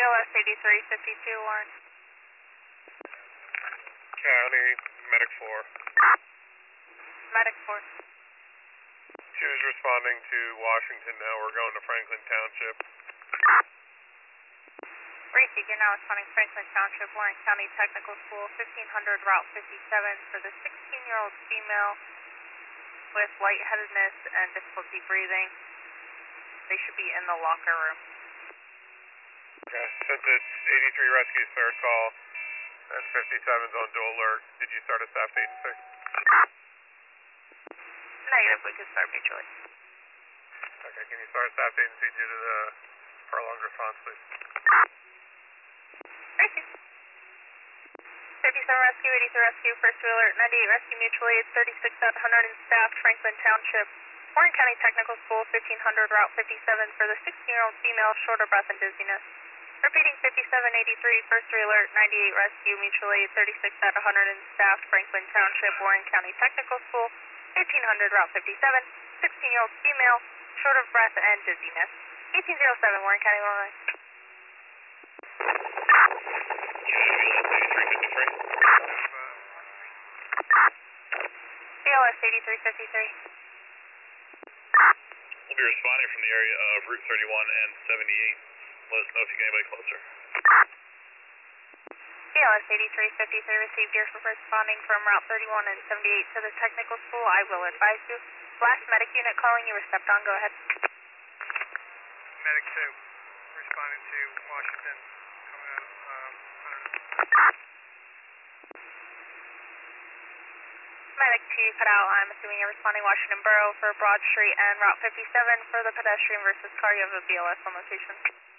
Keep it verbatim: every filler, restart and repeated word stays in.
L S eighty-three fifty-two, Warren. County, Medic four. Medic four. She was responding to Washington now. We're going to Franklin Township. Racing, you're now responding Franklin Township, Warren County Technical School, fifteen hundred Route fifty-seven for the sixteen-year-old female with lightheadedness and difficulty breathing. They should be in the locker room. Okay, since it's eighty-three Rescue's third call and fifty-seven's on dual alert, did you start a staff agency? Negative, we can start mutually. Okay, can you start a staff agency due to the prolonged response, please? Racing. fifty-seven Rescue, eighty-three Rescue, first alert, ninety-eight Rescue Mutual Aid, thirty-six one hundred in staff, Franklin Township, Warren County Technical School, fifteen hundred Route fifty-seven for the sixteen-year-old female, short of breath and dizziness. Repeating fifty-seven eighty-three, first alert, ninety-eight Rescue Mutual Aid, thirty-six one hundred in staff, Franklin Township, Warren County Technical School, fifteen hundred Route fifty-seven, sixteen-year-old female, short of breath and dizziness. eighteen oh seven, Warren County, Illinois. C L S eighty-three fifty-three. We'll be responding from the area of Route thirty-one and seventy-eight. Let us know if you get anybody closer. C L S eighty-three fifty-three received your responding from Route thirty-one and seventy-eight to the technical school. I will advise you. Last medic unit calling you, stepped on. Go ahead. Medic two, responding to Washington, coming out of um, Medic two cut out. I'm assuming you're responding Washington Borough for Broad Street and Route fifty-seven for the pedestrian versus car. You have a B L S on location.